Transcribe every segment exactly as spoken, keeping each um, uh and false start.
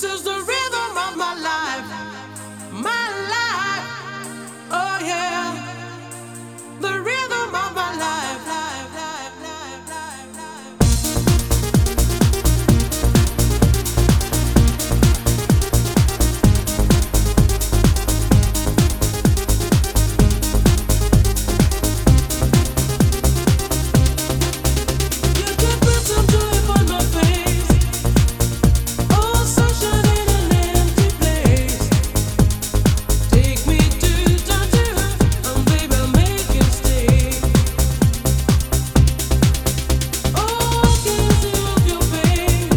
is the rhythm of my life, my life. Oh yeah, the rhythm of my life, life, life, life, life, you can put some joy upon my face. Oh, sunshine in an empty place. Take me to Tangier, and baby, make it stay. Oh, can you off your pain?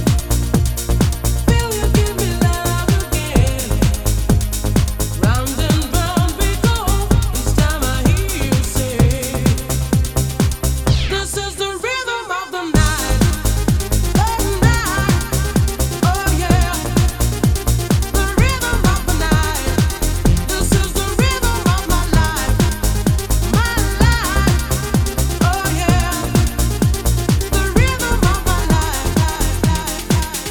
Feel you give me love again. Round and round we go. Each time I hear you say, this is the rhythm of the night, the night. Oh yeah, the rhythm of the night. This is the rhythm of my life, my life. Oh yeah, the rhythm of my life, life, life,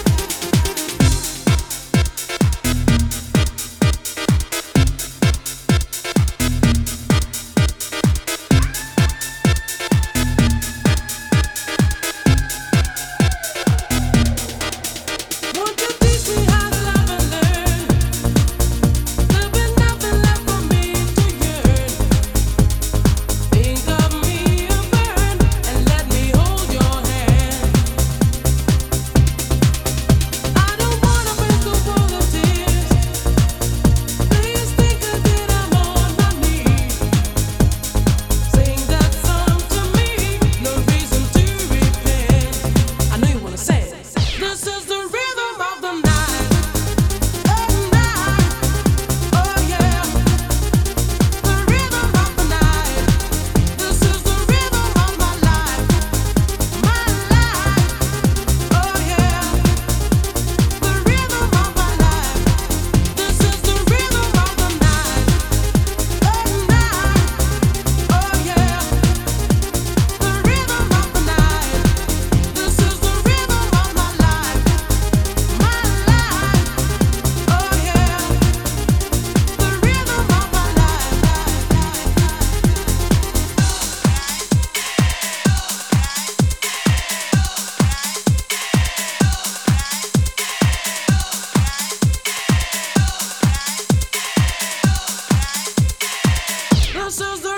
Won't you teach me how to love and learn? There'll be nothing left for me to yearn. Think of me a burn and let me hold your hand. I don't wanna waste the world of tears. Please think again, I'm on my knees. Sing that song to me, no reason to repent. I know you wanna say it. This is the rhythm of the night, the night. Oh yeah, the rhythm of the night. This is the rhythm of my life, my life. Oh yeah, the rhythm of my life. This is the rhythm of the night, the night. Oh yeah, the rhythm of the night. This is the rhythm of my life, my life. Oh yeah, the rhythm of my life, life, life. This is the